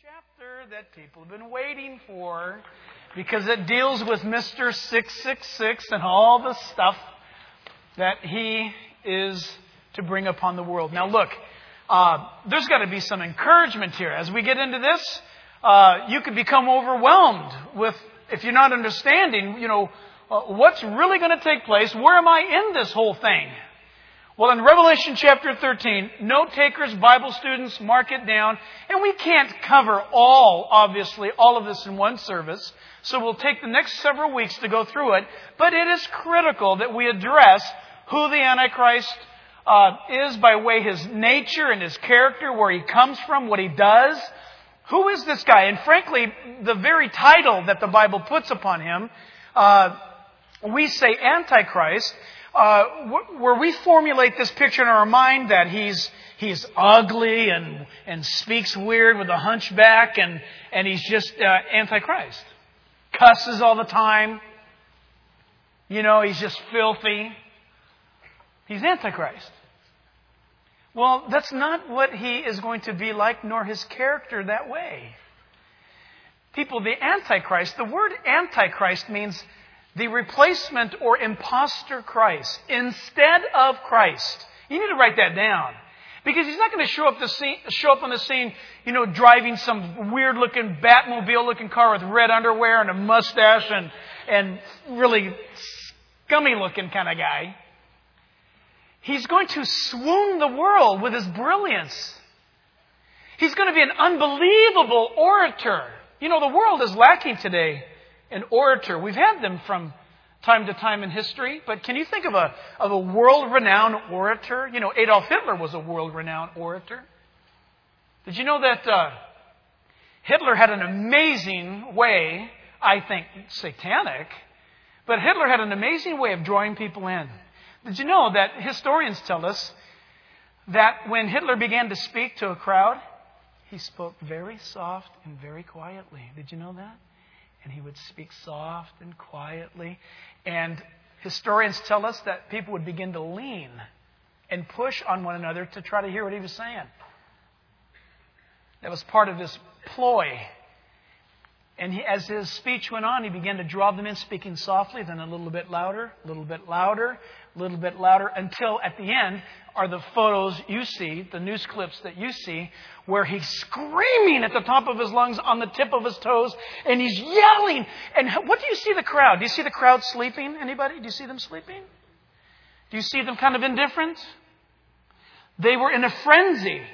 chapter that people have been waiting for because it deals with Mr. 666 and all the stuff that he is to bring upon the world. Now look, there's got to be some encouragement here. As we get into this, you could become overwhelmed with, if you're not understanding, what's really going to take place. Where am I in this whole thing? Well, in Revelation chapter 13, note takers, Bible students, mark it down. And we can't cover all of this in one service. So we'll take the next several weeks to go through it. But it is critical that we address who the Antichrist is by way his nature and his character, where he comes from, what he does. Who is this guy? And frankly, the very title that the Bible puts upon him, we say Antichrist, where we formulate this picture in our mind that he's ugly and speaks weird with a hunchback and he's just Antichrist. Cusses all the time. He's just filthy. He's Antichrist. Well, that's not what he is going to be like, nor his character that way. People, the Antichrist, the word Antichrist means the replacement or imposter Christ instead of Christ. You need to write that down. Because he's not going to show up on the scene, driving some weird-looking Batmobile-looking car with red underwear and a mustache and really scummy-looking kind of guy. He's going to swoon the world with his brilliance. He's going to be an unbelievable orator. The world is lacking today an orator. We've had them from time to time in history, but can you think of a world-renowned orator? Adolf Hitler was a world-renowned orator. Did you know that Hitler had an amazing way, I think satanic, but Hitler had an amazing way of drawing people in. Did you know that historians tell us that when Hitler began to speak to a crowd, he spoke very soft and very quietly. Did you know that? And he would speak soft and quietly. And historians tell us that people would begin to lean and push on one another to try to hear what he was saying. That was part of his ploy. And as his speech went on, he began to draw them in, speaking softly, then a little bit louder, a little bit louder, a little bit louder, until at the end are the photos you see, the news clips that you see, where he's screaming at the top of his lungs on the tip of his toes, and he's yelling. And what do you see the crowd? Do you see the crowd sleeping? Anybody? Do you see them sleeping? Do you see them kind of indifferent? They were in a frenzy.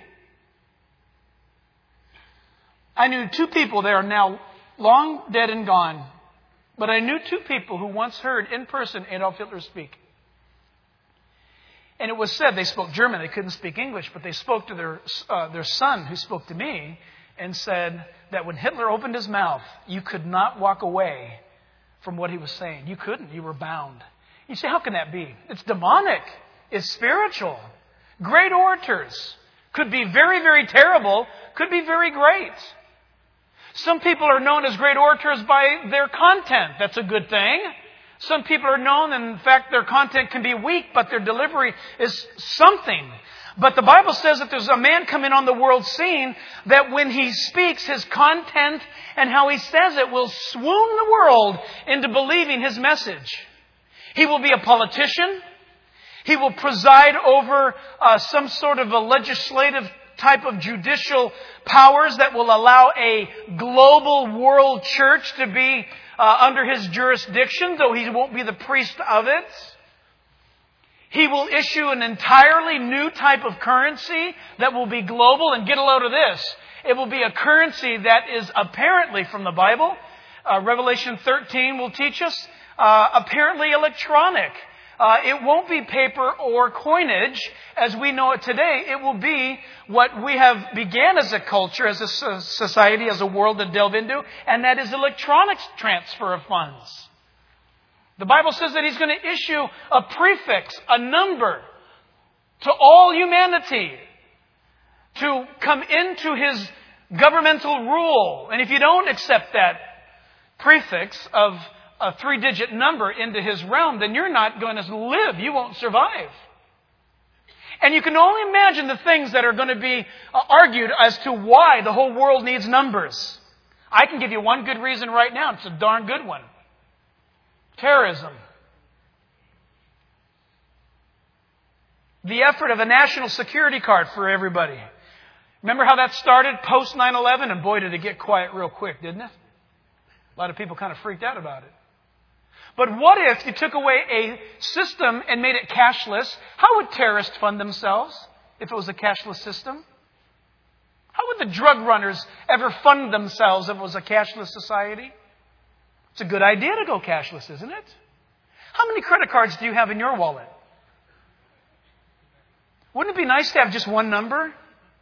I knew two people that are now long dead and gone, but I knew two people who once heard in person Adolf Hitler speak. And it was said they spoke German. They couldn't speak English, but they spoke to their son, who spoke to me, and said that when Hitler opened his mouth, you could not walk away from what he was saying. You couldn't. You were bound. You say, how can that be? It's demonic. It's spiritual. Great orators could be very, very terrible, could be very great. Some people are known as great orators by their content. That's a good thing. Some people are known, and in fact, their content can be weak, but their delivery is something. But the Bible says that there's a man coming on the world scene that when he speaks, his content and how he says it will swoon the world into believing his message. He will be a politician. He will preside over some sort of a legislative type of judicial powers that will allow a global world church to be under his jurisdiction, though he won't be the priest of it. He will issue an entirely new type of currency that will be global. And get a load of this. It will be a currency that is apparently from the Bible. Revelation 13 will teach us, apparently electronic. It won't be paper or coinage as we know it today. It will be what we have began as a culture, as a society, as a world to delve into, and that is electronic transfer of funds. The Bible says that he's going to issue a prefix, a number, to all humanity to come into his governmental rule. And if you don't accept that prefix of a 3-digit number into his realm, then you're not going to live. You won't survive. And you can only imagine the things that are going to be argued as to why the whole world needs numbers. I can give you one good reason right now. It's a darn good one. Terrorism. The effort of a national security card for everybody. Remember how that started post 9/11? And boy, did it get quiet real quick, didn't it? A lot of people kind of freaked out about it. But what if you took away a system and made it cashless? How would terrorists fund themselves if it was a cashless system? How would the drug runners ever fund themselves if it was a cashless society? It's a good idea to go cashless, isn't it? How many credit cards do you have in your wallet? Wouldn't it be nice to have just one number?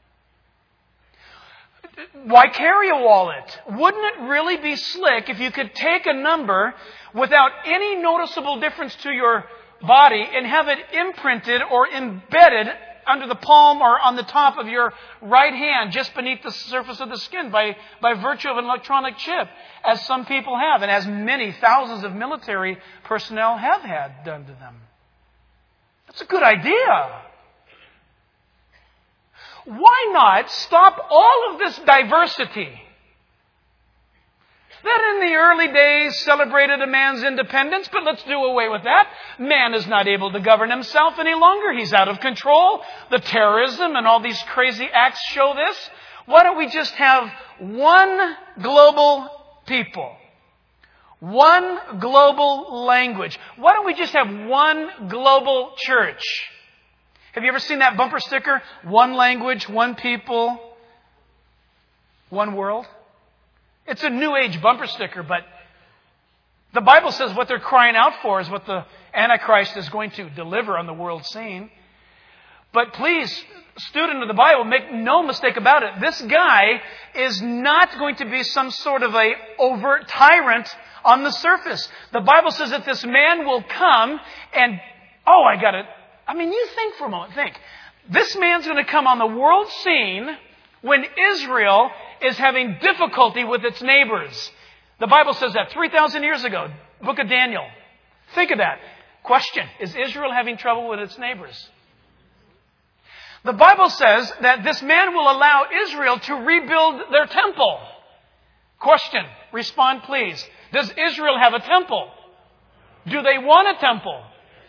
Why carry a wallet? Wouldn't it really be slick if you could take a number without any noticeable difference to your body and have it imprinted or embedded under the palm or on the top of your right hand, just beneath the surface of the skin by virtue of an electronic chip, as some people have, and as many thousands of military personnel have had done to them? That's a good idea. Why not stop all of this diversity that in the early days celebrated a man's independence, but let's do away with that. Man is not able to govern himself any longer. He's out of control. The terrorism and all these crazy acts show this. Why don't we just have one global people? One global language. Why don't we just have one global church? Have you ever seen that bumper sticker? One language, one people, one world. It's a New Age bumper sticker, but the Bible says what they're crying out for is what the Antichrist is going to deliver on the world scene. But please, student of the Bible, make no mistake about it. This guy is not going to be some sort of a overt tyrant on the surface. The Bible says that this man will come and, you think for a moment. Think. This man's going to come on the world scene when Israel is having difficulty with its neighbors. The Bible says that 3,000 years ago, book of Daniel. Think of that. Question, is Israel having trouble with its neighbors? The Bible says that this man will allow Israel to rebuild their temple. Question, respond please. Does Israel have a temple? Do they want a temple?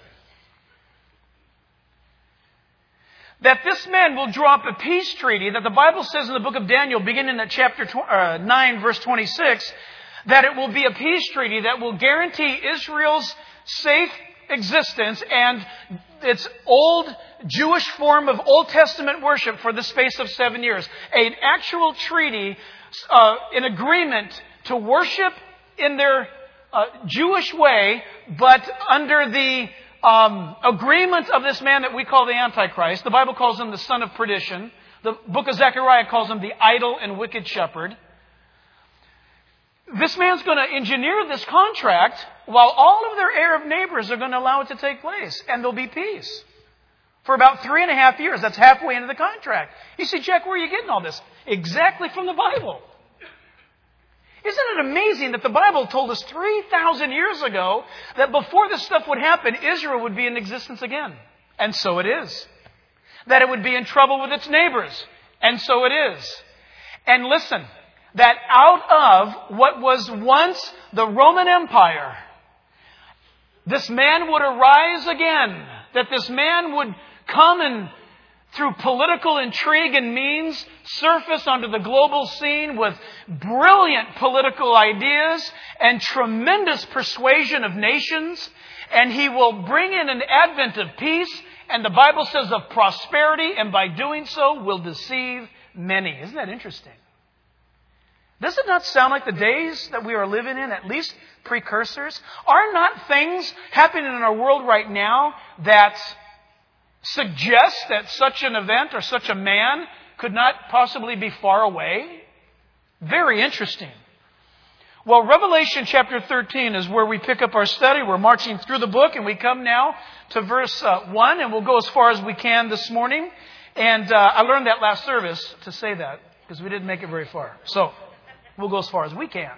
That this man will draw up a peace treaty that the Bible says in the book of Daniel, beginning at chapter 9, verse 26, that it will be a peace treaty that will guarantee Israel's safe existence and its old Jewish form of Old Testament worship for the space of 7 years. An actual treaty, an agreement to worship in their Jewish way, but under the agreement of this man that we call the Antichrist. The Bible calls him the son of perdition. The book of Zechariah calls him the idle and wicked shepherd. This man's going to engineer this contract while all of their Arab neighbors are going to allow it to take place. And there'll be peace. For about 3.5 years. That's halfway into the contract. You see, Jack, where are you getting all this? Exactly from the Bible. Isn't it amazing that the Bible told us 3,000 years ago that before this stuff would happen, Israel would be in existence again? And so it is. That it would be in trouble with its neighbors. And so it is. And listen, that out of what was once the Roman Empire, this man would arise again. That this man would come and through political intrigue and means, surface onto the global scene with brilliant political ideas and tremendous persuasion of nations. And he will bring in an advent of peace, and the Bible says of prosperity, and by doing so will deceive many. Isn't that interesting? Does it not sound like the days that we are living in, at least precursors? Are not things happening in our world right now that suggest that such an event or such a man could not possibly be far away? Very interesting. Well, Revelation chapter 13 is where we pick up our study. We're marching through the book, and we come now to verse 1, and we'll go as far as we can this morning. And I learned that last service to say that, because we didn't make it very far. So we'll go as far as we can.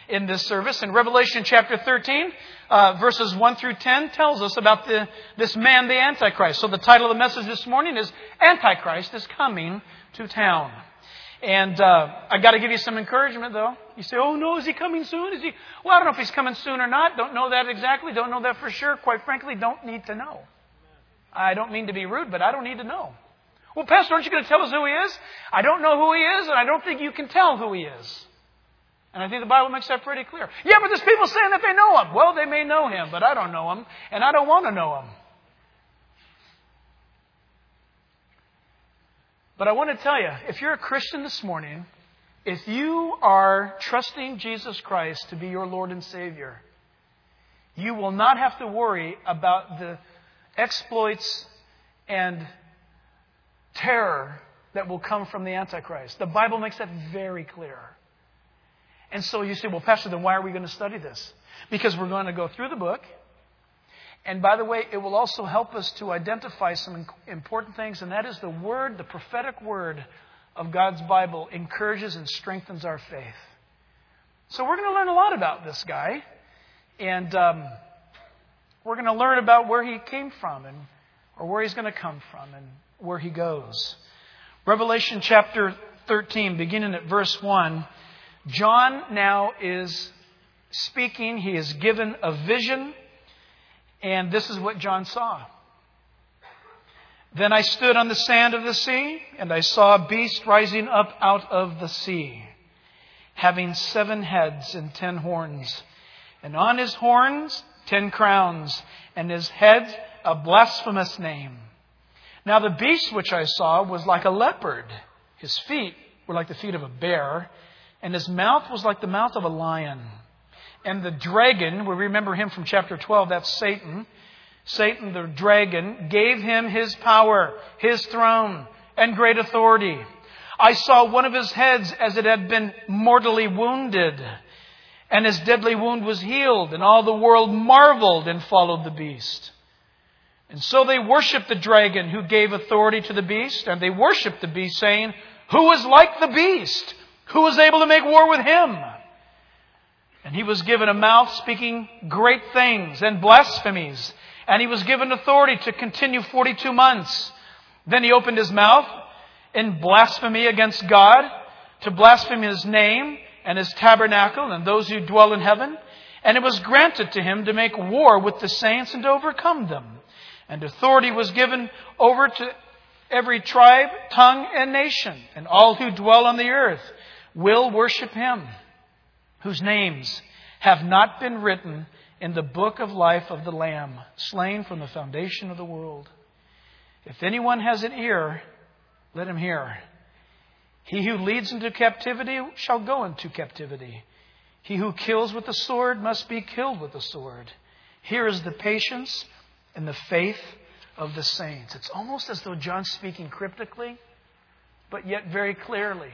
in this service. And Revelation chapter 13, verses 1 through 10 tells us about this man, the Antichrist. So the title of the message this morning is Antichrist is Coming to Town. And I got to give you some encouragement, though. You say, oh, no, is he coming soon? Is he? Well, I don't know if he's coming soon or not. Don't know that exactly. Don't know that for sure. Quite frankly, don't need to know. I don't mean to be rude, but I don't need to know. Well, Pastor, aren't you going to tell us who he is? I don't know who he is, and I don't think you can tell who he is. And I think the Bible makes that pretty clear. Yeah, but there's people saying that they know him. Well, they may know him, but I don't know him, and I don't want to know him. But I want to tell you, if you're a Christian this morning, if you are trusting Jesus Christ to be your Lord and Savior, you will not have to worry about the exploits and terror that will come from the Antichrist. The Bible makes that very clear. And so you say, well, Pastor, then why are we going to study this? Because we're going to go through the book. And by the way, it will also help us to identify some important things, and that is the word, the prophetic word of God's Bible encourages and strengthens our faith. So we're going to learn a lot about this guy. And we're going to learn about where he came from, or where he's going to come from, and where he goes. Revelation chapter 13, beginning at verse 1. John now is speaking. He is given a vision. And this is what John saw. Then I stood on the sand of the sea, and I saw a beast rising up out of the sea, having 7 heads and 10 horns. And on his horns 10 crowns, and his head a blasphemous name. Now the beast which I saw was like a leopard. His feet were like the feet of a bear, and his mouth was like the mouth of a lion. And the dragon, we remember him from chapter 12, that's Satan. Satan, the dragon, gave him his power, his throne, and great authority. I saw one of his heads as it had been mortally wounded, and his deadly wound was healed, and all the world marveled and followed the beast. And so they worshipped the dragon who gave authority to the beast, and they worshipped the beast, saying, who is like the beast? Who is able to make war with him? And he was given a mouth speaking great things and blasphemies. And he was given authority to continue 42 months. Then he opened his mouth in blasphemy against God, to blaspheme his name and his tabernacle and those who dwell in heaven. And it was granted to him to make war with the saints and to overcome them. And authority was given over to every tribe, tongue, and nation. And all who dwell on the earth will worship him, whose names have not been written in the book of life of the Lamb, slain from the foundation of the world. If anyone has an ear, let him hear. He who leads into captivity shall go into captivity. He who kills with the sword must be killed with the sword. Here is the patience and the faith of the saints. It's almost as though John's speaking cryptically, but yet very clearly.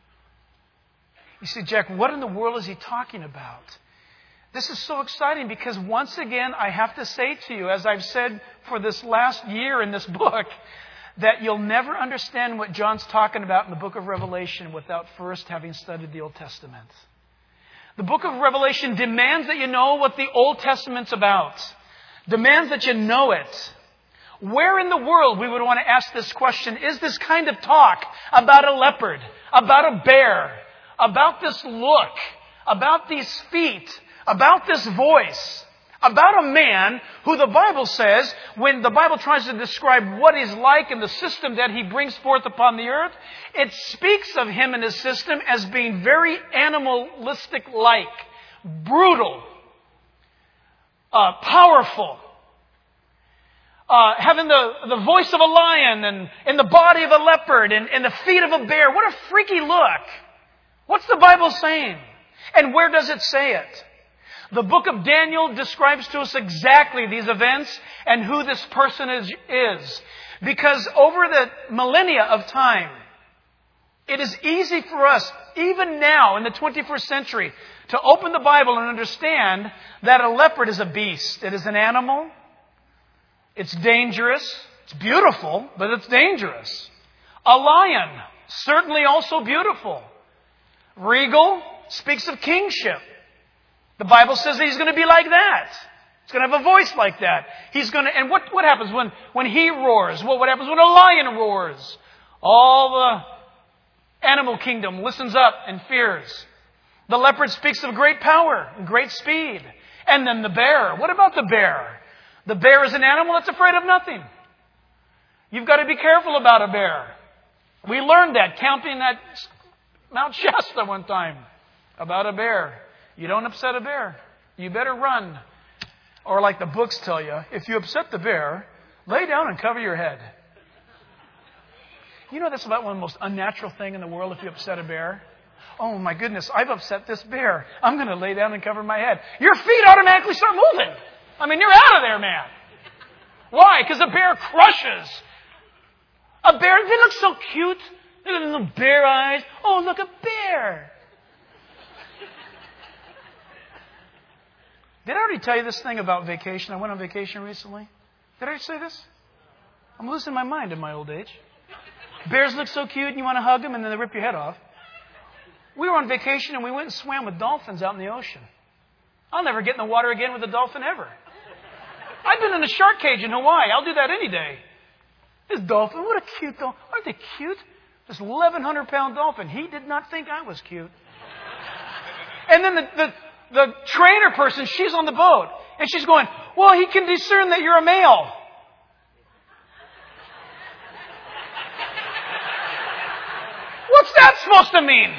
You see, Jack, what in the world is he talking about? This is so exciting because once again, I have to say to you, as I've said for this last year in this book, that you'll never understand what John's talking about in the book of Revelation without first having studied the Old Testament. The book of Revelation demands that you know what the Old Testament's about. Demands that you know it. Where in the world, we would want to ask this question, is this kind of talk about a leopard, about a bear, about this look, about these feet, about this voice, about a man who the Bible says, when the Bible tries to describe what he's like and the system that he brings forth upon the earth, it speaks of him and his system as being very animalistic-like, brutal, powerful, having the voice of a lion and the body of a leopard and the feet of a bear. What a freaky look. What's the Bible saying? And where does it say it? The book of Daniel describes to us exactly these events and who this person is. Because over the millennia of time, it is easy for us, even now in the 21st century, to open the Bible and understand that a leopard is a beast. It is an animal. It's dangerous. It's beautiful, but it's dangerous. A lion, certainly also beautiful. Regal speaks of kingship. The Bible says that he's going to be like that. He's going to have a voice like that. And what happens when he roars? What happens when a lion roars? All the animal kingdom listens up and fears. The leopard speaks of great power and great speed. And then the bear. What about the bear? The bear is an animal that's afraid of nothing. You've got to be careful about a bear. We learned that counting at Mount Shasta one time about a bear. You don't upset a bear. You better run. Or like the books tell you, if you upset the bear, lay down and cover your head. You know that's about one of the most unnatural things in the world if you upset a bear? Oh my goodness, I've upset this bear. I'm going to lay down and cover my head. Your feet automatically start moving. I mean, you're out of there, man. Why? Because a bear crushes. A bear, they look so cute. Look at the little bear eyes. Oh, look, a bear. Did I already tell you this thing about vacation? I went on vacation recently. Did I already say this? I'm losing my mind in my old age. Bears look so cute and you want to hug them and then they rip your head off. We were on vacation and we went and swam with dolphins out in the ocean. I'll never get in the water again with a dolphin ever. I've been in a shark cage in Hawaii. I'll do that any day. This dolphin, what a cute dolphin. Aren't they cute? This 1,100-pound dolphin. He did not think I was cute. And then the trainer person, she's on the boat. And she's going, well, he can discern that you're a male. What's that supposed to mean?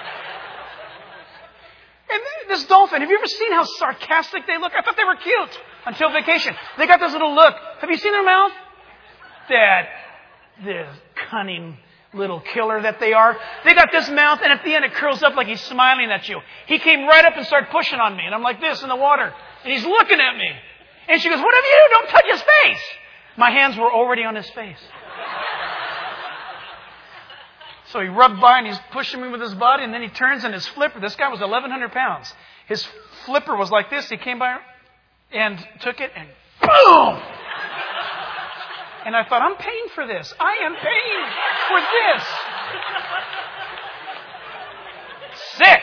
And this dolphin, have you ever seen how sarcastic they look? I thought they were cute until vacation. They got this little look. Have you seen their mouth? This cunning little killer that they are. They got this mouth, and at the end it curls up like he's smiling at you. He came right up and started pushing on me, and I'm like this in the water. And he's looking at me. And she goes, whatever you do, don't touch his face. My hands were already on his face. So he rubbed by and he's pushing me with his body, and then he turns and his flipper, this guy was 1,100 pounds. His flipper was like this. He came by and took it and boom! And I thought, I'm paying for this. I am paying for this. Sick.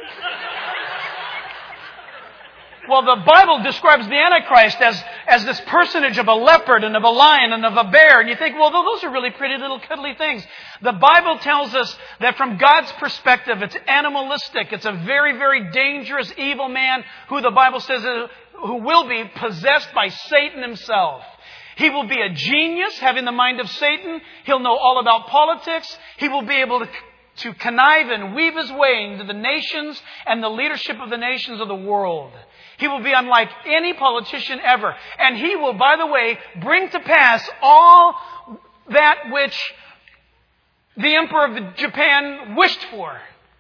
Well, the Bible describes the Antichrist as this personage of a leopard and of a lion and of a bear. And you think, well, those are really pretty little cuddly things. The Bible tells us that from God's perspective, it's animalistic. It's a very, very dangerous, evil man who the Bible says who will be possessed by Satan himself. He will be a genius, having the mind of Satan. He'll know all about politics. He will be able to connive and weave his way into the nations and the leadership of the nations of the world. He will be unlike any politician ever. And he will, by the way, bring to pass all that which the Emperor of Japan wished for.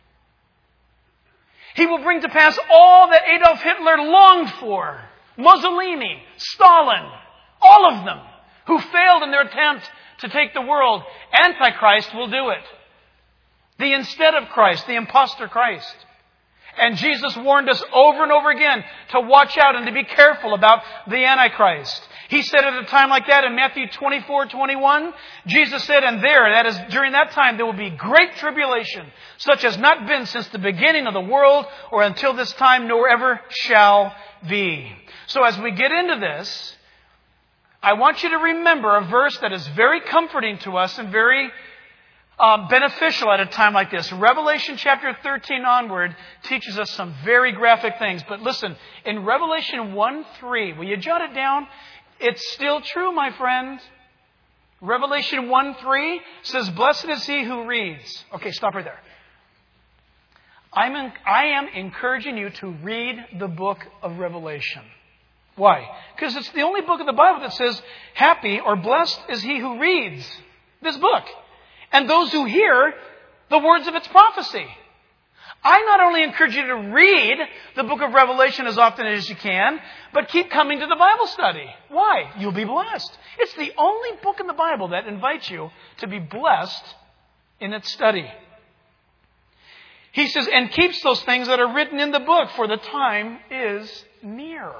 He will bring to pass all that Adolf Hitler longed for. Mussolini, Stalin, all of them who failed in their attempt to take the world. Antichrist will do it. The instead of Christ, the imposter Christ. And Jesus warned us over and over again to watch out and to be careful about the Antichrist. He said at a time like that in Matthew 24:21, Jesus said, and that is during that time there will be great tribulation, such as not been since the beginning of the world or until this time, nor ever shall be. So as we get into this, I want you to remember a verse that is very comforting to us and very beneficial at a time like this. Revelation chapter 13 onward teaches us some very graphic things. But listen, in Revelation 1:3, will you jot it down? It's still true, my friend. Revelation 1:3 says, blessed is he who reads. Okay, stop right there. I am encouraging you to read the book of Revelation. Why? Because it's the only book of the Bible that says, happy or blessed is he who reads this book, and those who hear the words of its prophecy. I not only encourage you to read the book of Revelation as often as you can, but keep coming to the Bible study. Why? You'll be blessed. It's the only book in the Bible that invites you to be blessed in its study. He says, and keeps those things that are written in the book, for the time is near.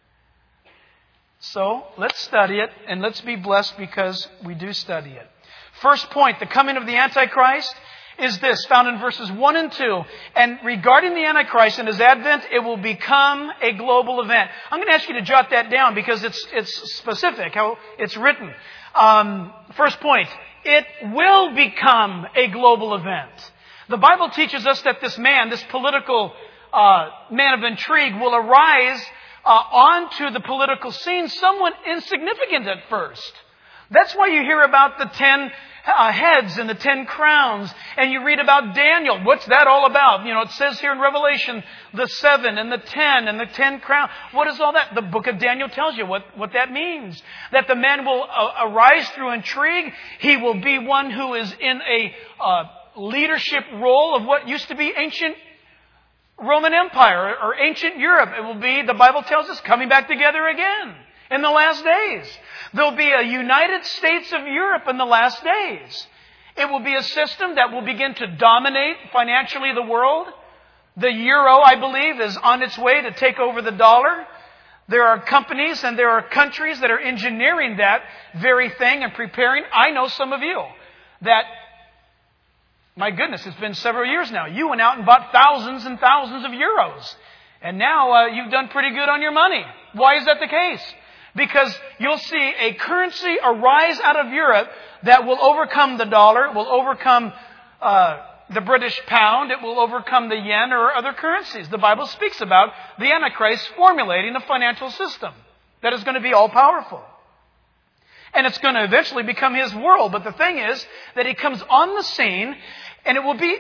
So, let's study it, and let's be blessed because we do study it. First point, the coming of the Antichrist. is this, found in verses 1 and 2. And regarding the Antichrist and his advent, it will become a global event. I'm going to ask you to jot that down because it's specific how it's written. First point, it will become a global event. The Bible teaches us that this man, this political man of intrigue, will arise onto the political scene somewhat insignificant at first. That's why you hear about the 10 heads and the 10 crowns, and you read about Daniel. What's that all about? It says here in Revelation, the 7 and the 10 and the 10 crowns. What is all that? The book of Daniel tells you what that means. That the man will arise through intrigue. He will be one who is in a leadership role of what used to be ancient Roman Empire or ancient Europe. It will be, the Bible tells us, coming back together again in the last days. There'll be a United States of Europe in the last days. It will be a system that will begin to dominate financially the world. The euro, I believe, is on its way to take over the dollar. There are companies and there are countries that are engineering that very thing and preparing. I know some of you that, my goodness, it's been several years now. You went out and bought thousands and thousands of euros. And now you've done pretty good on your money. Why is that the case? Because you'll see a currency arise out of Europe that will overcome the dollar, will overcome the British pound, it will overcome the yen or other currencies. The Bible speaks about the Antichrist formulating a financial system that is going to be all-powerful. And it's going to eventually become his world. But the thing is that he comes on the scene, and it will be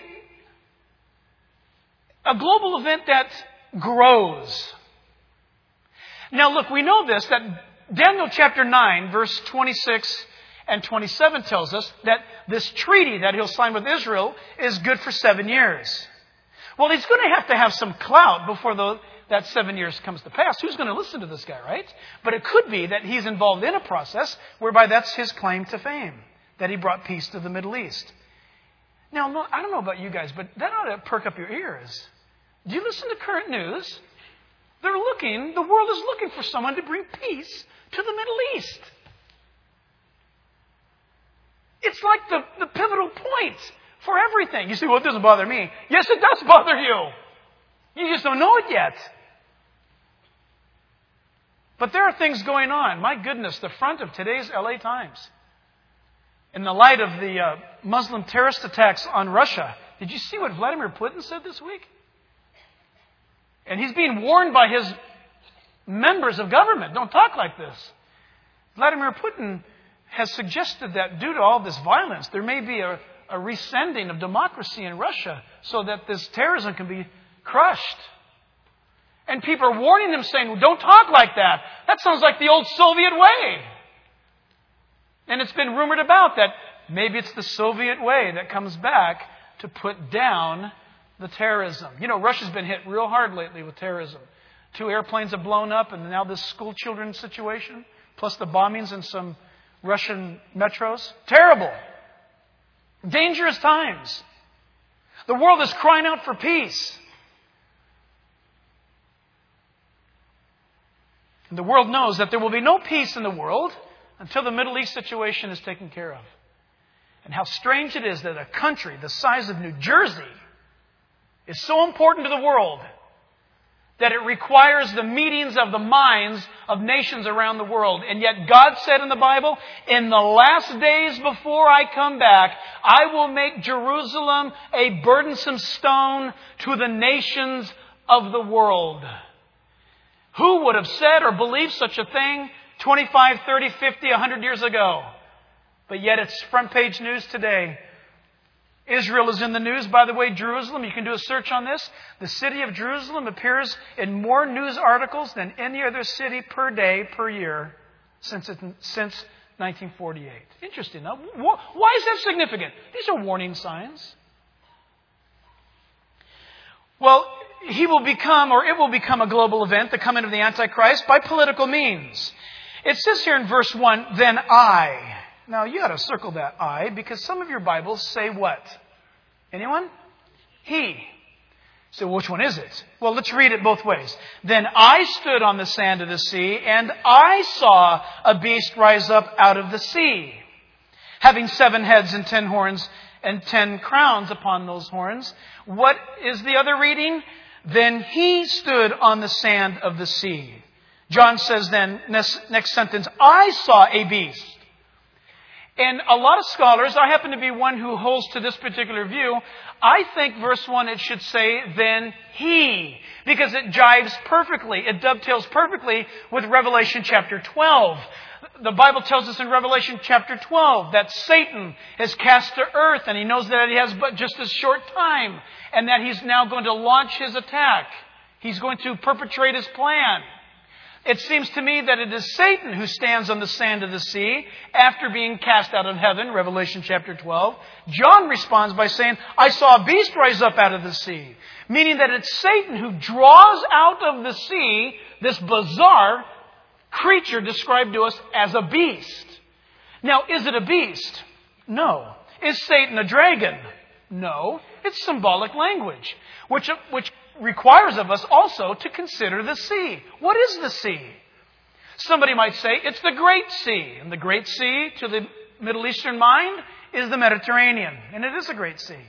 a global event that grows. Now look, we know this, that Daniel chapter 9, verse 26 and 27 tells us that this treaty that he'll sign with Israel is good for 7 years. Well, he's going to have some clout before that 7 years comes to pass. Who's going to listen to this guy, right? But it could be that he's involved in a process whereby that's his claim to fame, that he brought peace to the Middle East. Now, I don't know about you guys, but that ought to perk up your ears. Do you listen to current news? The world is looking for someone to bring peace to the Middle East. It's like the pivotal point for everything. You say, well, it doesn't bother me. Yes, it does bother you. You just don't know it yet. But there are things going on. My goodness, the front of today's LA Times. In the light of the Muslim terrorist attacks on Russia, did you see what Vladimir Putin said this week? And he's being warned by his members of government, don't talk like this. Vladimir Putin has suggested that due to all this violence, there may be a rescinding of democracy in Russia so that this terrorism can be crushed. And people are warning him, saying, well, don't talk like that. That sounds like the old Soviet way. And it's been rumored about that maybe it's the Soviet way that comes back to put down the terrorism. Russia's been hit real hard lately with terrorism. 2 airplanes have blown up, and now this school children situation, plus the bombings in some Russian metros. Terrible. Dangerous times. The world is crying out for peace. And the world knows that there will be no peace in the world until the Middle East situation is taken care of. And how strange it is that a country the size of New Jersey is so important to the world that it requires the meetings of the minds of nations around the world. And yet God said in the Bible, in the last days before I come back, I will make Jerusalem a burdensome stone to the nations of the world. Who would have said or believed such a thing 25, 30, 50, 100 years ago? But yet it's front page news today. Israel is in the news. By the way, Jerusalem, you can do a search on this. The city of Jerusalem appears in more news articles than any other city per day, per year, since 1948. Interesting, huh? Why is that significant? These are warning signs. Well, it will become a global event, the coming of the Antichrist, by political means. It says here in verse 1, then I. Now, you ought to circle that I, because some of your Bibles say what? Anyone? He. So which one is it? Well, let's read it both ways. Then I stood on the sand of the sea, and I saw a beast rise up out of the sea, having 7 heads and 10 horns, and 10 crowns upon those horns. What is the other reading? Then he stood on the sand of the sea. John says then, next sentence, I saw a beast. And a lot of scholars, I happen to be one who holds to this particular view, I think verse 1 it should say, then he, because it jives perfectly, it dovetails perfectly with Revelation chapter 12. The Bible tells us in Revelation chapter 12 that Satan is cast to earth and he knows that he has but just a short time and that he's now going to launch his attack. He's going to perpetrate his plan. It seems to me that it is Satan who stands on the sand of the sea after being cast out of heaven, Revelation chapter 12. John responds by saying, I saw a beast rise up out of the sea, meaning that it's Satan who draws out of the sea this bizarre creature described to us as a beast. Now, is it a beast? No. Is Satan a dragon? No. It's symbolic language, which requires of us also to consider the sea. What is the sea? Somebody might say it's the Great Sea. And the Great Sea, to the Middle Eastern mind, is the Mediterranean. And it is a great sea.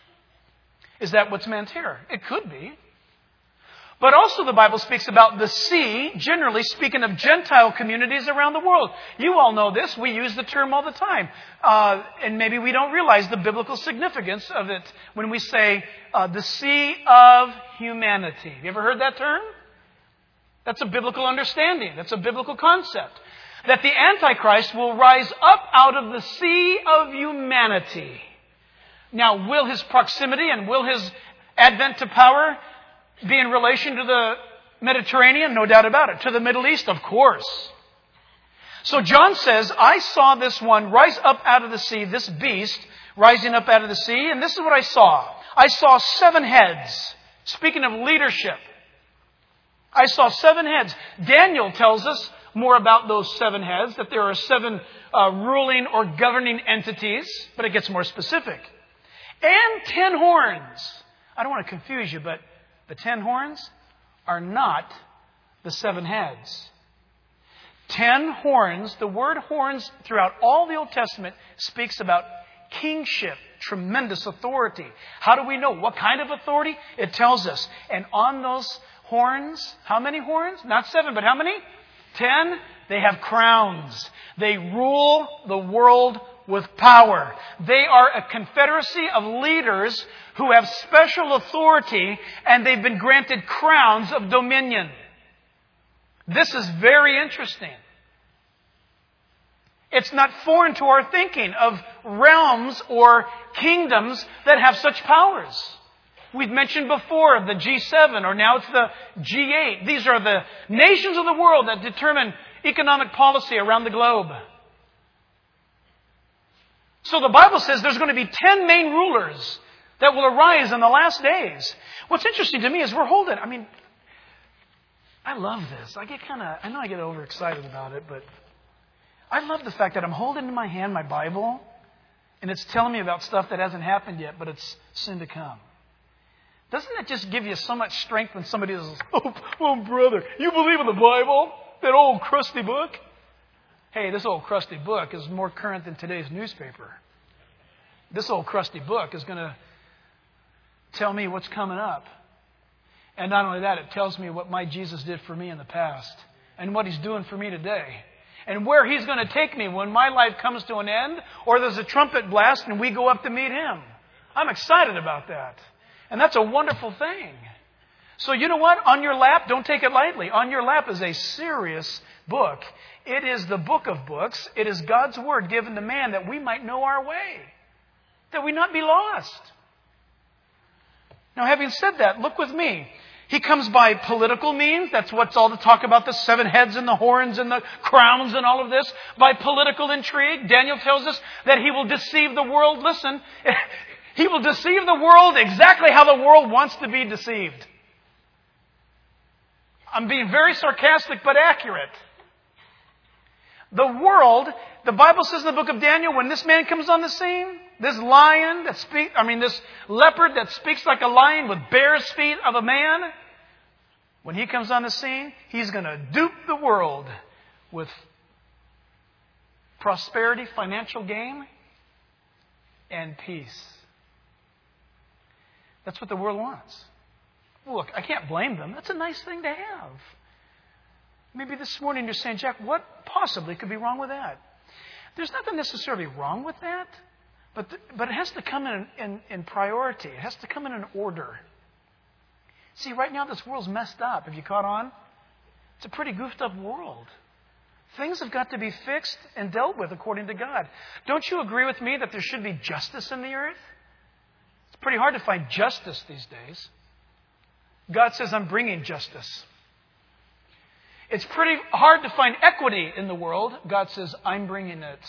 Is that what's meant here? It could be. But also the Bible speaks about the sea, generally speaking of Gentile communities around the world. You all know this. We use the term all the time. And maybe we don't realize the biblical significance of it when we say the sea of humanity. Have you ever heard that term? That's a biblical understanding. That's a biblical concept. That the Antichrist will rise up out of the sea of humanity. Now, will his proximity and will his advent to power be in relation to the Mediterranean? No doubt about it. To the Middle East? Of course. So John says, I saw this one rise up out of the sea, this beast rising up out of the sea, and this is what I saw. I saw 7 heads. Speaking of leadership, I saw 7 heads. Daniel tells us more about those 7 heads, that there are 7 ruling or governing entities, but it gets more specific. And 10 horns. I don't want to confuse you, but the 10 horns are not the 7 heads. 10 horns, the word horns throughout all the Old Testament speaks about kingship, tremendous authority. How do we know what kind of authority? It tells us. And on those horns, how many horns? Not 7, but how many? 10. They have crowns. They rule the world with power. They are a confederacy of leaders who have special authority, and they've been granted crowns of dominion. This is very interesting. It's not foreign to our thinking of realms or kingdoms that have such powers. We've mentioned before the G7, or now it's the G8. These are the nations of the world that determine economic policy around the globe. So the Bible says there's going to be 10 main rulers that will arise in the last days. What's interesting to me is I love this. I know I get overexcited about it, but I love the fact that I'm holding in my hand my Bible, and it's telling me about stuff that hasn't happened yet, but it's soon to come. Doesn't it just give you so much strength when somebody says, oh, brother, you believe in the Bible? That old crusty book? Hey, this old crusty book is more current than today's newspaper. This old crusty book is going to tell me what's coming up. And not only that, it tells me what my Jesus did for me in the past and what He's doing for me today. And where He's going to take me when my life comes to an end or there's a trumpet blast and we go up to meet Him. I'm excited about that. And that's a wonderful thing. So you know what? On your lap, don't take it lightly. On your lap is a serious book. It is the book of books. It is God's Word given to man that we might know our way, that we not be lost. Now, having said that, look with me. He comes by political means. That's what's all the talk about, the 7 heads and the horns and the crowns and all of this. By political intrigue, Daniel tells us that he will deceive the world. Listen, he will deceive the world exactly how the world wants to be deceived. I'm being very sarcastic but accurate. The world, the Bible says in the book of Daniel, when this man comes on the scene, this leopard that speaks like a lion with bear's feet of a man, when he comes on the scene, he's going to dupe the world with prosperity, financial gain. and peace. That's what the world wants. Look, I can't blame them. That's a nice thing to have. Maybe this morning you're saying, Jack, what possibly could be wrong with that? There's nothing necessarily wrong with that, but it has to come in priority. It has to come in an order. See, right now this world's messed up. Have you caught on? It's a pretty goofed up world. Things have got to be fixed and dealt with according to God. Don't you agree with me that there should be justice in the earth? It's pretty hard to find justice these days. God says, I'm bringing justice. It's pretty hard to find equity in the world. God says, I'm bringing it.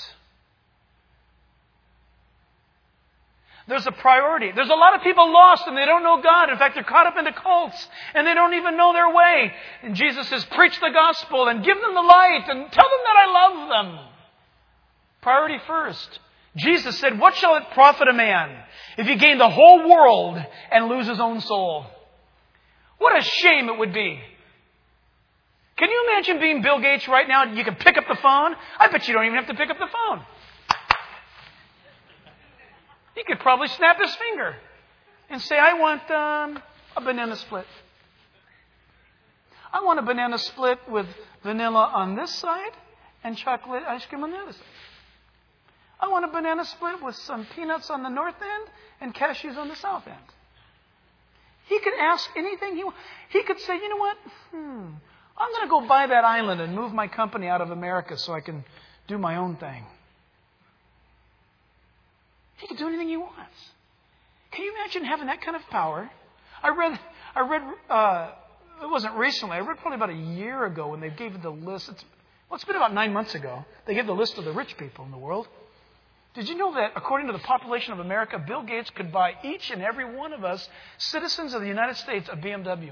There's a priority. There's a lot of people lost and they don't know God. In fact, they're caught up into cults and they don't even know their way. And Jesus says, preach the gospel and give them the light and tell them that I love them. Priority first. Jesus said, what shall it profit a man if he gain the whole world and lose his own soul? What a shame it would be. Can you imagine being Bill Gates right now and you can pick up the phone? I bet you don't even have to pick up the phone. He could probably snap his finger and say, I want a banana split. I want a banana split with vanilla on this side and chocolate ice cream on the other side. I want a banana split with some peanuts on the north end and cashews on the south end. He could ask anything he wants. He could say, you know what? I'm going to go buy that island and move my company out of America so I can do my own thing. He can do anything he wants. Can you imagine having that kind of power? I read, it wasn't recently, I read probably about a year ago when they gave the list. It's been about 9 months ago. They gave the list of the rich people in the world. Did you know that according to the population of America, Bill Gates could buy each and every one of us, citizens of the United States, a BMW?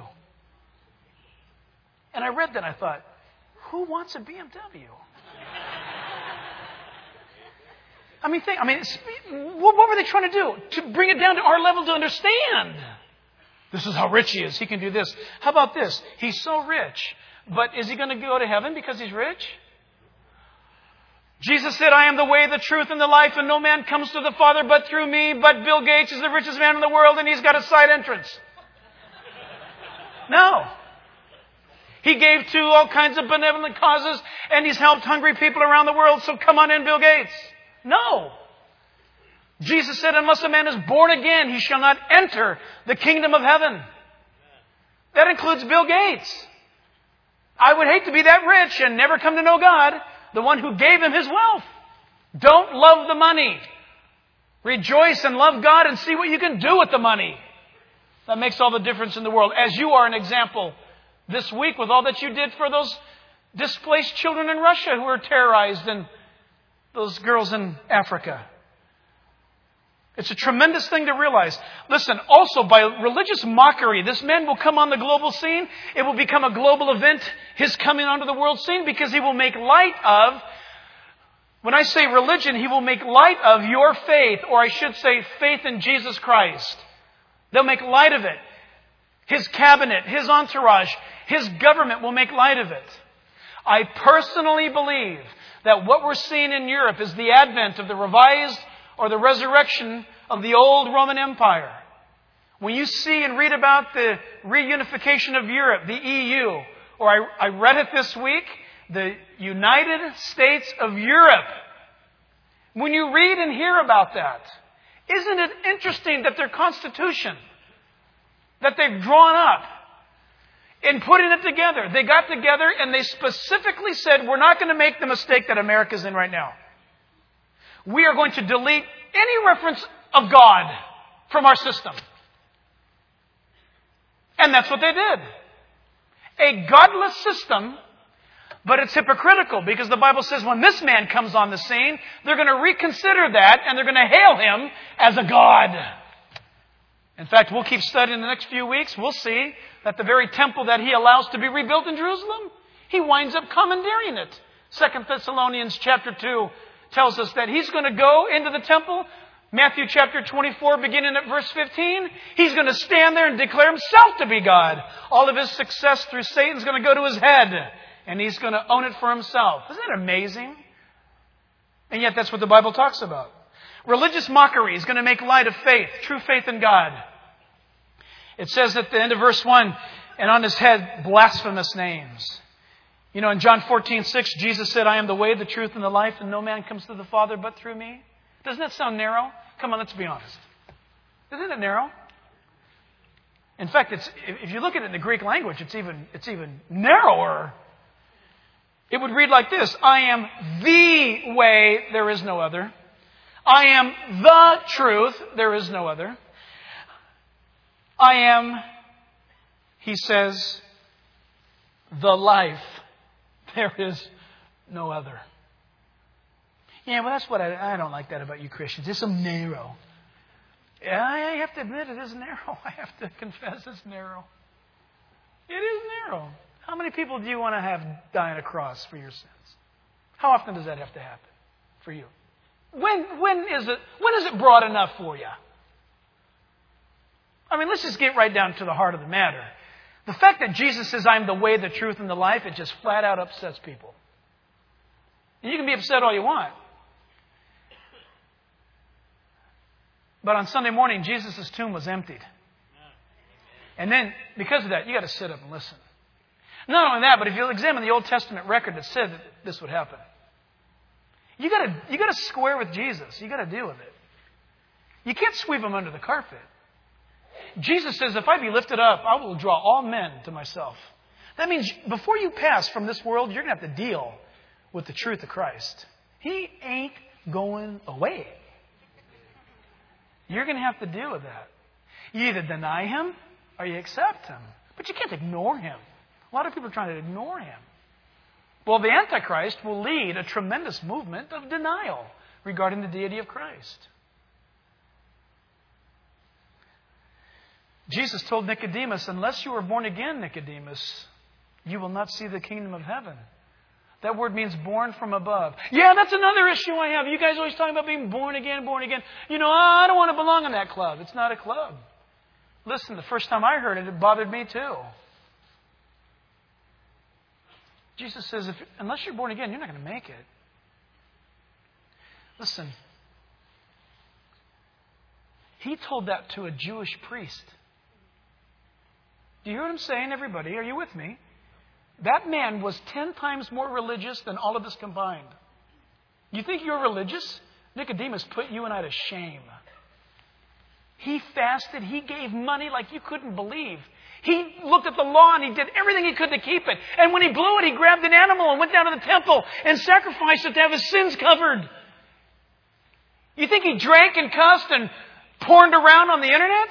And I read that and I thought, who wants a BMW? What were they trying to do? To bring it down to our level to understand. This is how rich he is. He can do this. How about this? He's so rich. But is he going to go to heaven because he's rich? Jesus said, I am the way, the truth, and the life, and no man comes to the Father but through me. But Bill Gates is the richest man in the world, and he's got a side entrance. No. He gave to all kinds of benevolent causes, and he's helped hungry people around the world, so come on in, Bill Gates. No. Jesus said, unless a man is born again, he shall not enter the kingdom of heaven. That includes Bill Gates. I would hate to be that rich and never come to know God, the one who gave him his wealth. Don't love the money. Rejoice and love God and see what you can do with the money. That makes all the difference in the world. As you are an example this week with all that you did for those displaced children in Russia who were terrorized and those girls in Africa. It's a tremendous thing to realize. Listen, also by religious mockery, this man will come on the global scene. It will become a global event, his coming onto the world scene, because he will make light of, when I say religion, he will make light of your faith, or I should say faith in Jesus Christ. They'll make light of it. His cabinet, his entourage, his government will make light of it. I personally believe that what we're seeing in Europe is the advent of the revised or the resurrection of the old Roman Empire. When you see and read about the reunification of Europe, the EU, or I read it this week, the United States of Europe. When you read and hear about that, isn't it interesting that their constitution, that they've drawn up, in putting it together, they got together and they specifically said, we're not going to make the mistake that America's in right now. We are going to delete any reference of God from our system. And that's what they did. A godless system, but it's hypocritical because the Bible says when this man comes on the scene, they're going to reconsider that and they're going to hail him as a god. In fact, we'll keep studying the next few weeks. We'll see that the very temple that he allows to be rebuilt in Jerusalem, he winds up commandeering it. 2 Thessalonians chapter 2 tells us that he's going to go into the temple. Matthew chapter 24, beginning at verse 15, he's going to stand there and declare himself to be God. All of his success through Satan's going to go to his head, and he's going to own it for himself. Isn't that amazing? And yet that's what the Bible talks about. Religious mockery is going to make light of faith, true faith in God. It says at the end of verse 1, and on his head, blasphemous names. You know, in John 14:6, Jesus said, I am the way, the truth, and the life, and no man comes to the Father but through me. Doesn't that sound narrow? Come on, let's be honest. Isn't it narrow? In fact, if you look at it in the Greek language, it's even narrower. It would read like this: I am the way, there is no other. I am the truth, there is no other. I am, he says, the life, there is no other. Yeah, well, that's what I don't like that about you Christians. It's so narrow. Yeah, I have to admit it is narrow. I have to confess it's narrow. It is narrow. How many people do you want to have die on a cross for your sins? How often does that have to happen for you? When is it broad enough for you? I mean, let's just get right down to the heart of the matter. The fact that Jesus says, I'm the way, the truth, and the life, it just flat out upsets people. And you can be upset all you want. But on Sunday morning, Jesus' tomb was emptied. And then, because of that, you got to sit up and listen. Not only that, but if you examine the Old Testament record that said that this would happen, you got to square with Jesus. You got to deal with it. You can't sweep him under the carpet. Jesus says, if I be lifted up, I will draw all men to myself. That means before you pass from this world, you're going to have to deal with the truth of Christ. He ain't going away. You're going to have to deal with that. You either deny him or you accept him. But you can't ignore him. A lot of people are trying to ignore him. Well, the Antichrist will lead a tremendous movement of denial regarding the deity of Christ. Jesus told Nicodemus, unless you are born again, Nicodemus, you will not see the kingdom of heaven. That word means born from above. Yeah, that's another issue I have. You guys always talking about being born again, born again. You know, I don't want to belong in that club. It's not a club. Listen, the first time I heard it, it bothered me too. Jesus says, unless you're born again, you're not going to make it. Listen, he told that to a Jewish priest. Do you hear what I'm saying, everybody? Are you with me? That man was 10 times more religious than all of us combined. You think you're religious? Nicodemus put you and I to shame. He fasted. He gave money like you couldn't believe. He looked at the law and he did everything he could to keep it. And when he blew it, he grabbed an animal and went down to the temple and sacrificed it to have his sins covered. You think he drank and cussed and porned around on the internet?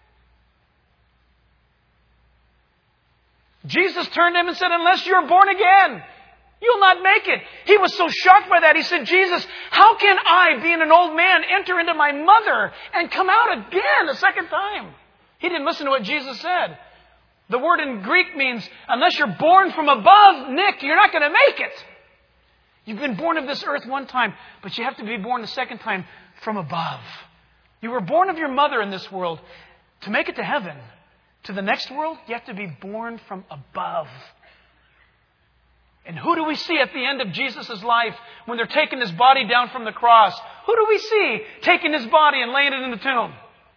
Jesus turned to him and said, unless you're born again, you'll not make it. He was so shocked by that. He said, Jesus, how can I, being an old man, enter into my mother and come out again a second time? He didn't listen to what Jesus said. The word in Greek means, unless you're born from above, Nick, you're not going to make it. You've been born of this earth one time, but you have to be born the second time from above. You were born of your mother in this world. To make it to heaven, to the next world, you have to be born from above. And who do we see at the end of Jesus' life when they're taking his body down from the cross? Who do we see taking his body and laying it in the tomb?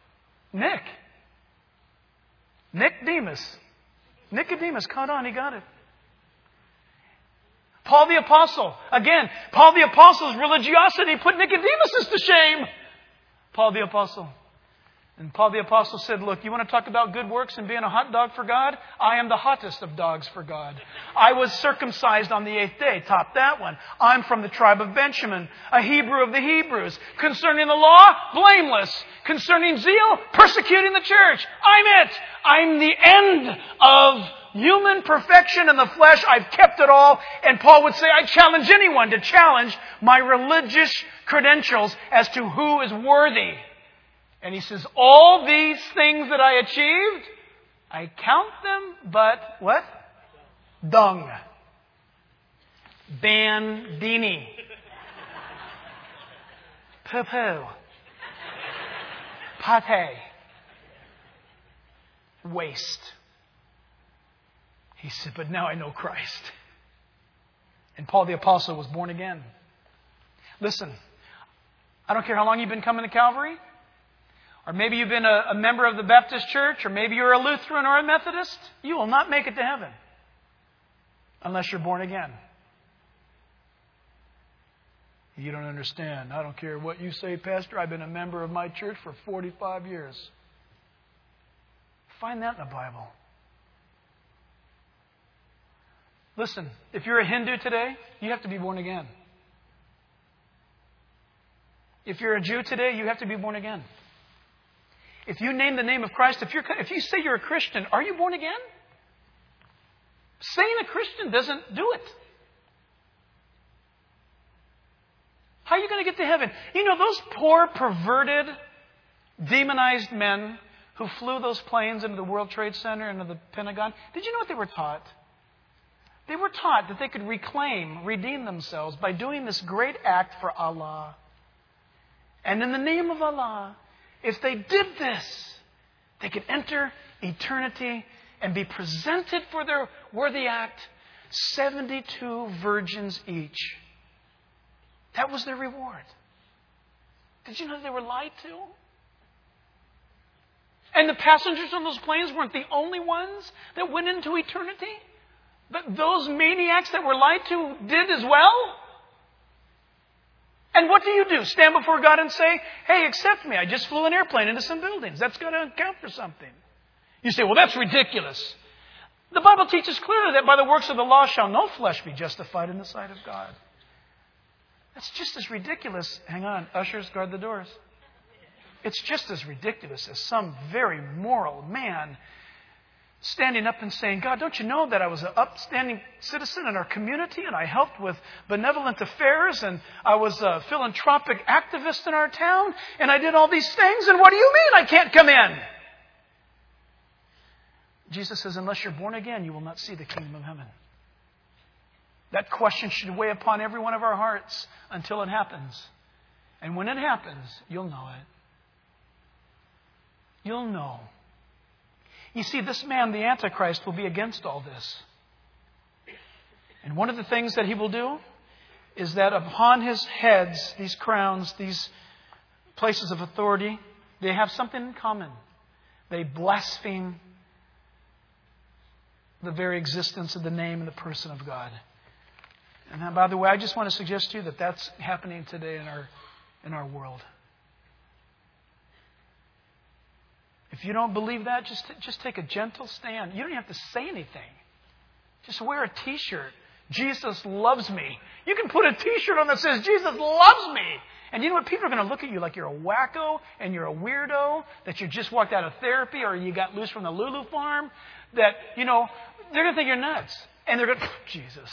Nicodemus caught on. He got it. Paul the Apostle. Again, Paul the Apostle's religiosity put Nicodemus to shame. Paul the Apostle. And Paul the Apostle said, look, you want to talk about good works and being a hot dog for God? I am the hottest of dogs for God. I was circumcised on the 8th day. Top that one. I'm from the tribe of Benjamin, a Hebrew of the Hebrews. Concerning the law, blameless. Concerning zeal, persecuting the church. I'm it. I'm the end of human perfection in the flesh. I've kept it all. And Paul would say, I challenge anyone to challenge my religious credentials as to who is worthy. And he says, all these things that I achieved, I count them, but what? Dung. Bandini. Poo-poo. Pate. Waste. He said, but now I know Christ. And Paul the Apostle was born again. Listen, I don't care how long you've been coming to Calvary. Or maybe you've been a member of the Baptist church. Or maybe you're a Lutheran or a Methodist. You will not make it to heaven unless you're born again. You don't understand. I don't care what you say, Pastor. I've been a member of my church for 45 years. Find that in the Bible. Listen, if you're a Hindu today, you have to be born again. If you're a Jew today, you have to be born again. If you name the name of Christ, if you say you're a Christian, are you born again? Saying a Christian doesn't do it. How are you going to get to heaven? You know, those poor, perverted, demonized men who flew those planes into the World Trade Center, into the Pentagon, did you know what they were taught? They were taught that they could redeem themselves by doing this great act for Allah. And in the name of Allah, if they did this, they could enter eternity and be presented for their worthy act 72 virgins each. That was their reward. Did you know they were lied to? And the passengers on those planes weren't the only ones that went into eternity. But those maniacs that were lied to did as well. And what do? Stand before God and say, hey, accept me. I just flew an airplane into some buildings. That's got to account for something. You say, well, that's ridiculous. The Bible teaches clearly that by the works of the law shall no flesh be justified in the sight of God. That's just as ridiculous. Hang on, ushers, guard the doors. It's just as ridiculous as some very moral man standing up and saying, God, don't you know that I was an upstanding citizen in our community and I helped with benevolent affairs and I was a philanthropic activist in our town and I did all these things and what do you mean I can't come in? Jesus says, unless you're born again, you will not see the kingdom of heaven. That question should weigh upon every one of our hearts until it happens. And when it happens, you'll know it. You'll know. You see, this man, the Antichrist, will be against all this. And one of the things that he will do is that upon his heads, these crowns, these places of authority, they have something in common. They blaspheme the very existence of the name and the person of God. And by the way, I just want to suggest to you that that's happening today in our world. If you don't believe that, just take a gentle stand. You don't have to say anything. Just wear a T-shirt. Jesus loves me. You can put a T-shirt on that says, Jesus loves me. And you know what? People are going to look at you like you're a wacko and you're a weirdo, that you just walked out of therapy or you got loose from the Lulu farm. That, you know, they're going to think you're nuts. And they're going to, Jesus.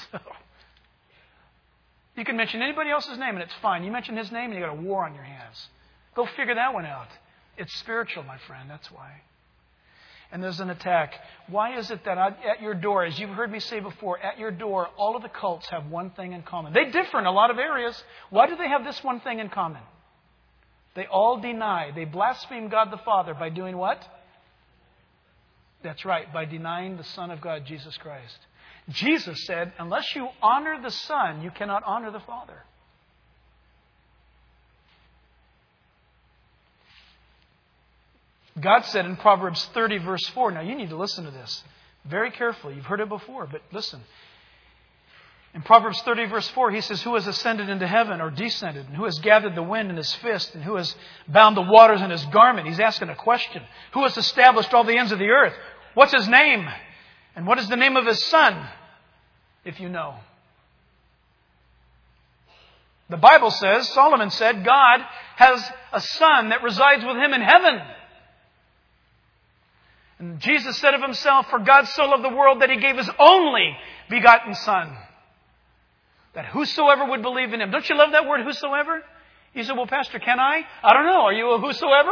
You can mention anybody else's name and it's fine. You mention his name and you got a war on your hands. Go figure that one out. It's spiritual, my friend. That's why. And there's an attack. Why is it that at your door, as you've heard me say before, at your door, all of the cults have one thing in common. They differ in a lot of areas. Why do they have this one thing in common? They all deny. They blaspheme God the Father by doing what? That's right, by denying the Son of God, Jesus Christ. Jesus said, unless you honor the Son, you cannot honor the Father. God said in Proverbs 30, verse 4, now you need to listen to this very carefully. You've heard it before, but listen. In Proverbs 30, verse 4, he says, who has ascended into heaven or descended? And who has gathered the wind in his fist? And who has bound the waters in his garment? He's asking a question. Who has established all the ends of the earth? What's his name? And what is the name of his son? If you know. The Bible says, Solomon said, God has a son that resides with him in heaven. And Jesus said of himself, for God so loved the world that he gave his only begotten Son, that whosoever would believe in him. Don't you love that word, whosoever? You said, well, Pastor, can I? I don't know. Are you a whosoever?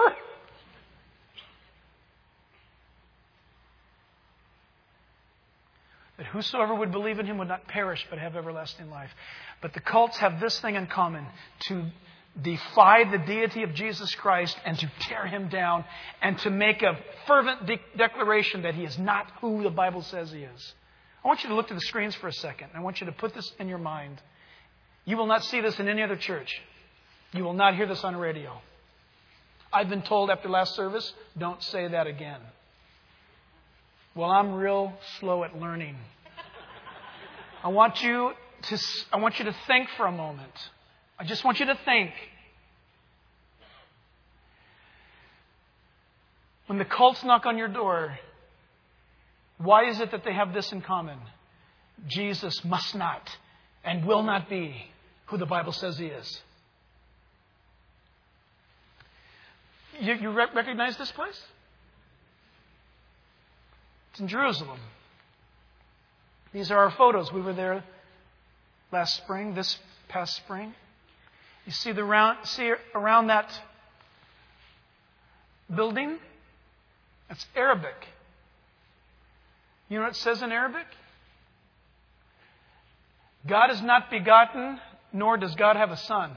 That whosoever would believe in him would not perish but have everlasting life. But the cults have this thing in common, to defy the deity of Jesus Christ and to tear him down and to make a fervent declaration that he is not who the Bible says he is. I want you to look to the screens for a second. I want you to put this in your mind. You will not see this in any other church. You will not hear this on radio. I've been told after last service, don't say that again. Well, I'm real slow at learning. I want you to think for a moment. I just want you to think. When the cults knock on your door, why is it that they have this in common? Jesus must not and will not be who the Bible says He is. You recognize this place? It's in Jerusalem. These are our photos. We were there last spring, this past spring. You see around that building? That's Arabic. You know what it says in Arabic? God is not begotten, nor does God have a son.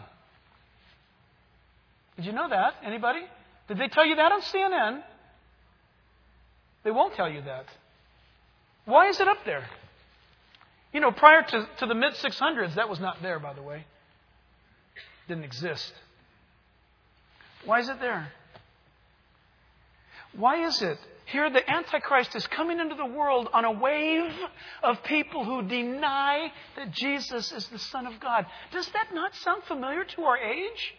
Did you know that? Anybody? Did they tell you that on CNN? They won't tell you that. Why is it up there? You know, prior to the mid-600s, that was not there, by the way. Didn't exist. Why is it there? Why is it? Here, the Antichrist is coming into the world on a wave of people who deny that Jesus is the Son of God. Does that not sound familiar to our age?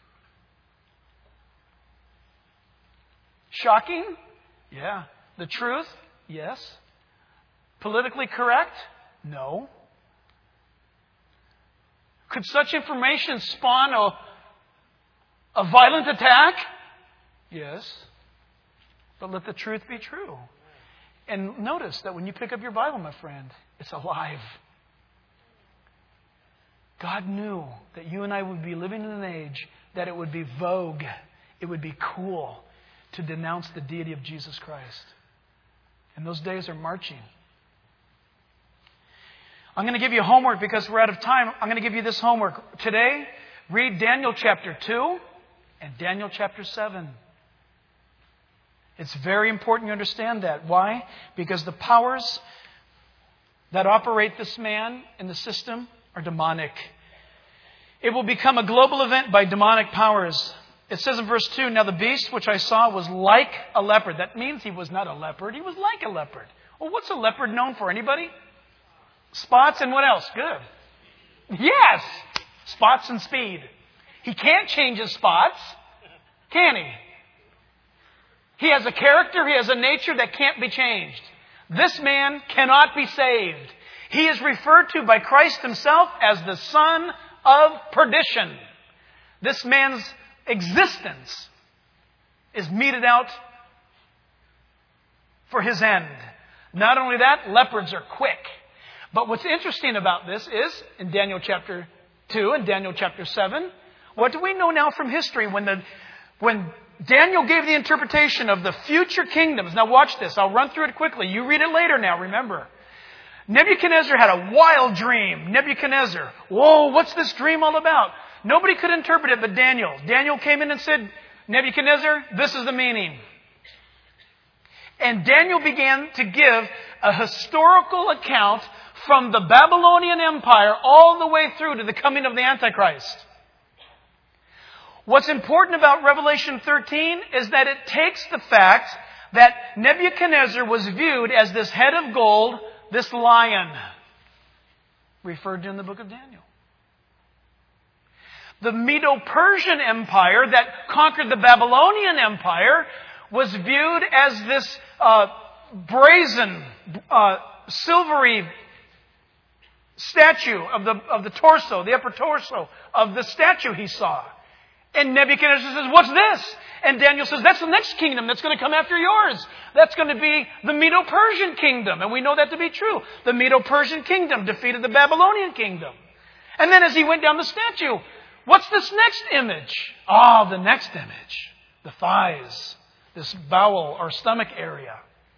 Shocking? Yeah. The truth? Yes. Politically correct? No. Could such information spawn a violent attack? Yes. But let the truth be true. And notice that when you pick up your Bible, my friend, it's alive. God knew that you and I would be living in an age that it would be vogue, it would be cool to denounce the deity of Jesus Christ. And those days are marching. I'm going to give you homework because we're out of time. I'm going to give you this homework. Today, read Daniel chapter 2 and Daniel chapter 7. It's very important you understand that. Why? Because the powers that operate this man in the system are demonic. It will become a global event by demonic powers. It says in verse 2, now the beast which I saw was like a leopard. That means he was not a leopard. He was like a leopard. Well, what's a leopard known for? Anybody? Spots and what else? Good. Yes! Spots and speed. He can't change his spots, can he? He has a character, he has a nature that can't be changed. This man cannot be saved. He is referred to by Christ Himself as the son of perdition. This man's existence is meted out for his end. Not only that, leopards are quick. But what's interesting about this is, in Daniel chapter 2 and Daniel chapter 7, what do we know now from history when Daniel gave the interpretation of the future kingdoms? Now watch this. I'll run through it quickly. You read it later now, remember. Nebuchadnezzar had a wild dream. Nebuchadnezzar. Whoa, what's this dream all about? Nobody could interpret it but Daniel. Daniel came in and said, Nebuchadnezzar, this is the meaning. And Daniel began to give a historical account from the Babylonian Empire all the way through to the coming of the Antichrist. What's important about Revelation 13 is that it takes the fact that Nebuchadnezzar was viewed as this head of gold, this lion, referred to in the book of Daniel. The Medo-Persian Empire that conquered the Babylonian Empire was viewed as this brazen, silvery statue of the torso, the upper torso of the statue he saw. And Nebuchadnezzar says, what's this? And Daniel says, that's the next kingdom that's going to come after yours. That's going to be the Medo-Persian kingdom. And we know that to be true. The Medo-Persian kingdom defeated the Babylonian kingdom. And then as he went down the statue, what's this next image? The next image. The thighs. This bowel or stomach area.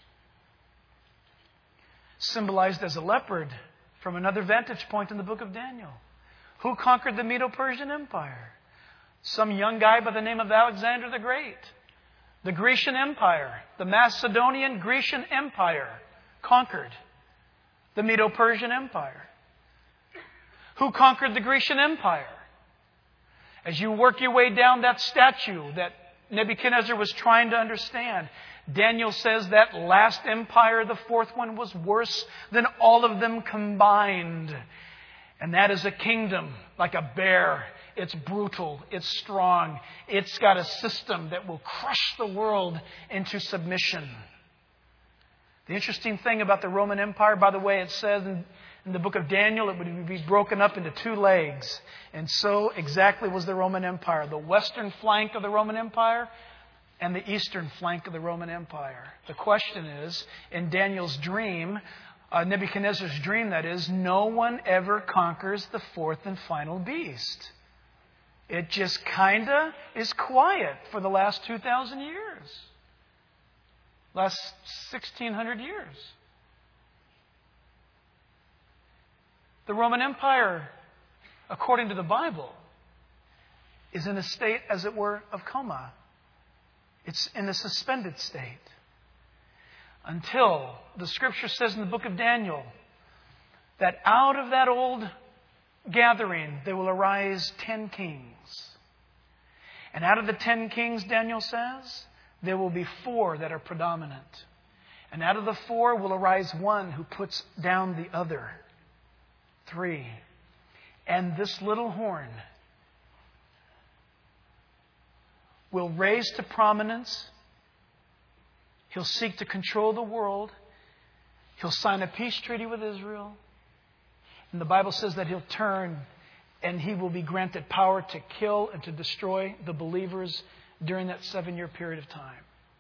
Symbolized as a leopard from another vantage point in the book of Daniel. Who conquered the Medo-Persian Empire? Some young guy by the name of Alexander the Great. The Grecian Empire, the Macedonian Grecian Empire, conquered the Medo-Persian Empire. Who conquered the Grecian Empire? As you work your way down that statue that Nebuchadnezzar was trying to understand, Daniel says that last empire, the fourth one, was worse than all of them combined. And that is a kingdom like a bear. It's brutal. It's strong. It's got a system that will crush the world into submission. The interesting thing about the Roman Empire, by the way, it says in the book of Daniel, it would be broken up into two legs. And so exactly was the Roman Empire. The western flank of the Roman Empire and the eastern flank of the Roman Empire. The question is, in Daniel's dream, Nebuchadnezzar's dream, that is, no one ever conquers the fourth and final beast. It just kind of is quiet for the last 2,000 years. Last 1,600 years. The Roman Empire, according to the Bible, is in a state, as it were, of coma. It's in a suspended state. Until the Scripture says in the book of Daniel that out of that old gathering there will arise 10 kings. And out of the 10 kings, Daniel says, there will be 4 that are predominant. And out of the 4 will arise one who puts down the other 3. And this little horn will raise to prominence. He'll seek to control the world. He'll sign a peace treaty with Israel. And the Bible says that he'll turn and he will be granted power to kill and to destroy the believers during that 7-year period of time.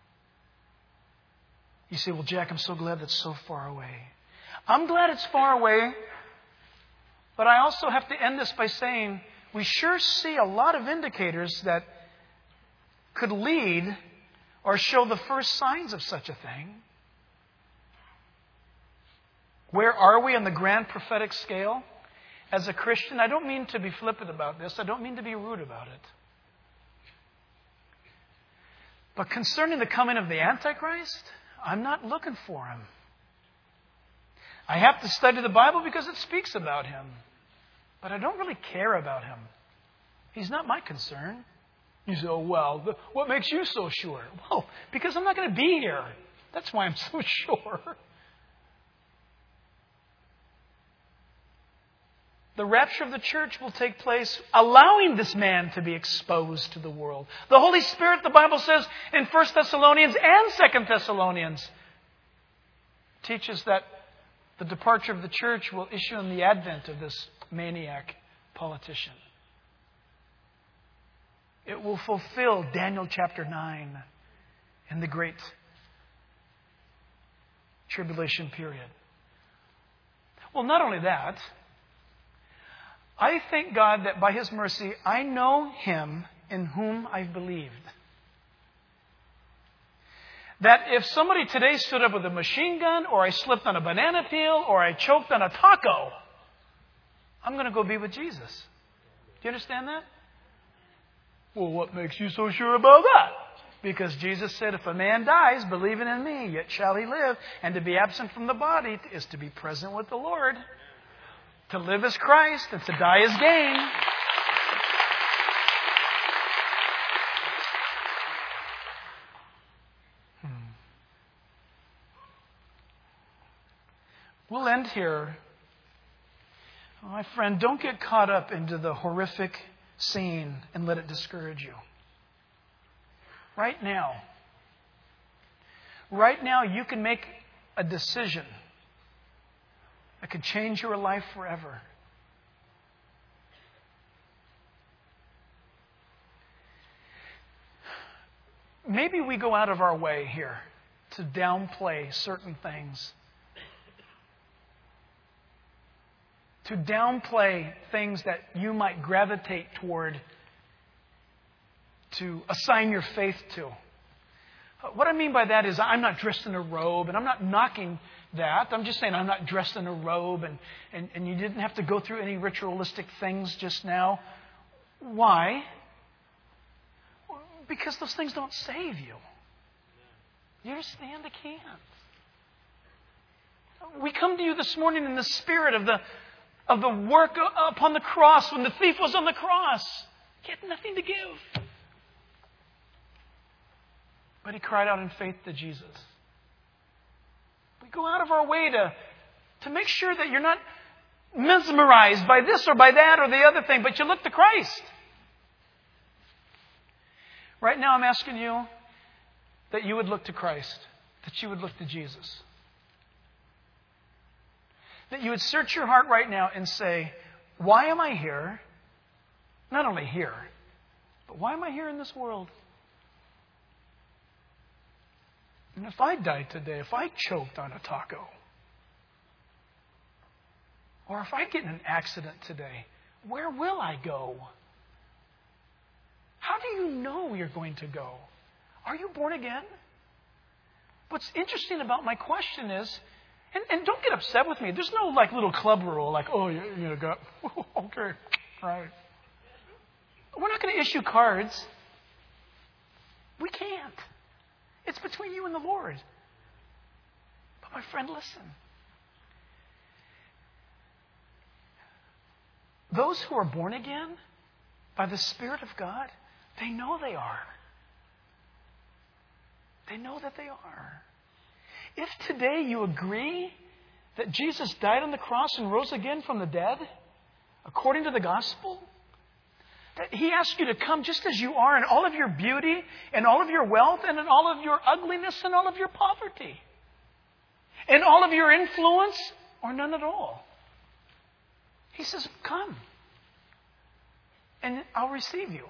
You say, well, Jack, I'm so glad that's so far away. I'm glad it's far away, but I also have to end this by saying we sure see a lot of indicators that could lead or show the first signs of such a thing. Where are we on the grand prophetic scale? As a Christian, I don't mean to be flippant about this. I don't mean to be rude about it. But concerning the coming of the Antichrist, I'm not looking for him. I have to study the Bible because it speaks about him. But I don't really care about him. He's not my concern. You say, oh, well, what makes you so sure? Well, because I'm not going to be here. That's why I'm so sure. The rapture of the church will take place allowing this man to be exposed to the world. The Holy Spirit, the Bible says in 1 Thessalonians and 2 Thessalonians, teaches that the departure of the church will issue in the advent of this maniac politician. It will fulfill Daniel chapter 9 in the great tribulation period. Well, not only that, I thank God that by His mercy, I know Him in whom I've believed. That if somebody today stood up with a machine gun, or I slipped on a banana peel, or I choked on a taco, I'm going to go be with Jesus. Do you understand that? Well, what makes you so sure about that? Because Jesus said, if a man dies believing in me, yet shall he live. And to be absent from the body is to be present with the Lord. To live is Christ, and to die is gain. We'll end here. My friend, don't get caught up into the horrific scene and let it discourage you. Right now, you can make a decision that could change your life forever. Maybe we go out of our way here to downplay certain things. To downplay things that you might gravitate toward, to assign your faith to. What I mean by that is I'm not dressed in a robe, and I'm not knocking that. I'm just saying I'm not dressed in a robe, and you didn't have to go through any ritualistic things just now. Why? Because those things don't save you. You understand? They can't. We come to you this morning in the spirit of the work upon the cross when the thief was on the cross. He had nothing to give. But he cried out in faith to Jesus. We go out of our way to make sure that you're not mesmerized by this or by that or the other thing, but you look to Christ. Right now I'm asking you that you would look to Christ, that you would look to Jesus. That you would search your heart right now and say, why am I here? Not only here, but why am I here in this world? And if I died today, if I choked on a taco, or if I get in an accident today, where will I go? How do you know you're going to go? Are you born again? What's interesting about my question is, and don't get upset with me, there's no like little club rule, like, oh, you're going to go, okay, all right. We're not going to issue cards. We can't. It's between you and the Lord. But my friend, listen. Those who are born again by the Spirit of God, they know they are. They know that they are. If today you agree that Jesus died on the cross and rose again from the dead, according to the gospel, that He asks you to come just as you are in all of your beauty and all of your wealth and in all of your ugliness and all of your poverty. In all of your influence or none at all. He says, come. And I'll receive you.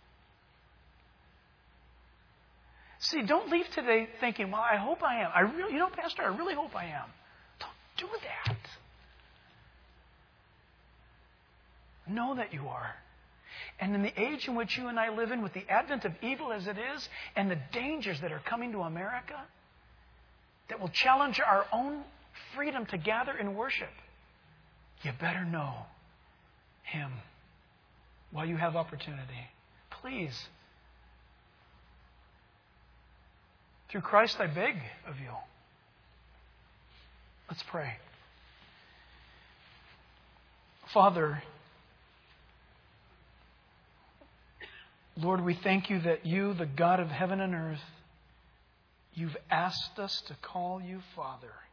See, don't leave today thinking, well, I hope I am. Pastor, I really hope I am. Don't do that. Know that you are. And in the age in which you and I live in, with the advent of evil as it is, and the dangers that are coming to America, that will challenge our own freedom to gather and worship, you better know Him while you have opportunity. Please. Through Christ I beg of you. Let's pray. Father, Lord, we thank you that you, the God of heaven and earth, you've asked us to call you Father.